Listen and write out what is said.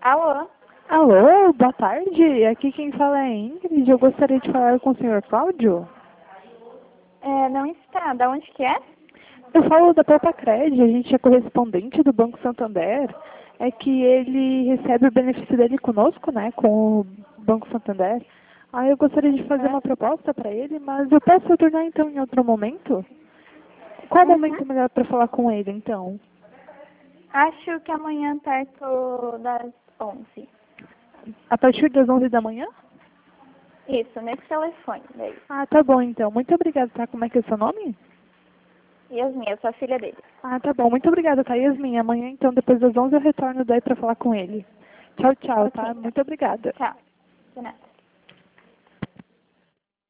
Alô? Alô, boa tarde. Aqui quem fala é a Ingrid. Eu gostaria de falar com o senhor Cláudio. Não está. Da onde que é? Eu falo da Propacred, a gente é correspondente do Banco Santander. É que ele recebe o benefício dele conosco, né, com o Banco Santander. Aí eu gostaria de fazer uma proposta para ele, mas eu posso retornar então em outro momento? Qual momento melhor para falar com ele, então? Acho que amanhã perto das 11. A partir das 11 da manhã? Isso, nesse telefone daí. Ah, tá bom então. Muito obrigada, tá? Como é que é o seu nome? Yasmin, eu sou a filha dele. Ah, tá bom. Muito obrigada, tá, Yasmin? Amanhã, então, depois das 11 eu retorno daí para falar com ele. Tchau, tchau, Ok, tá? então. Muito obrigada. Tchau. De nada.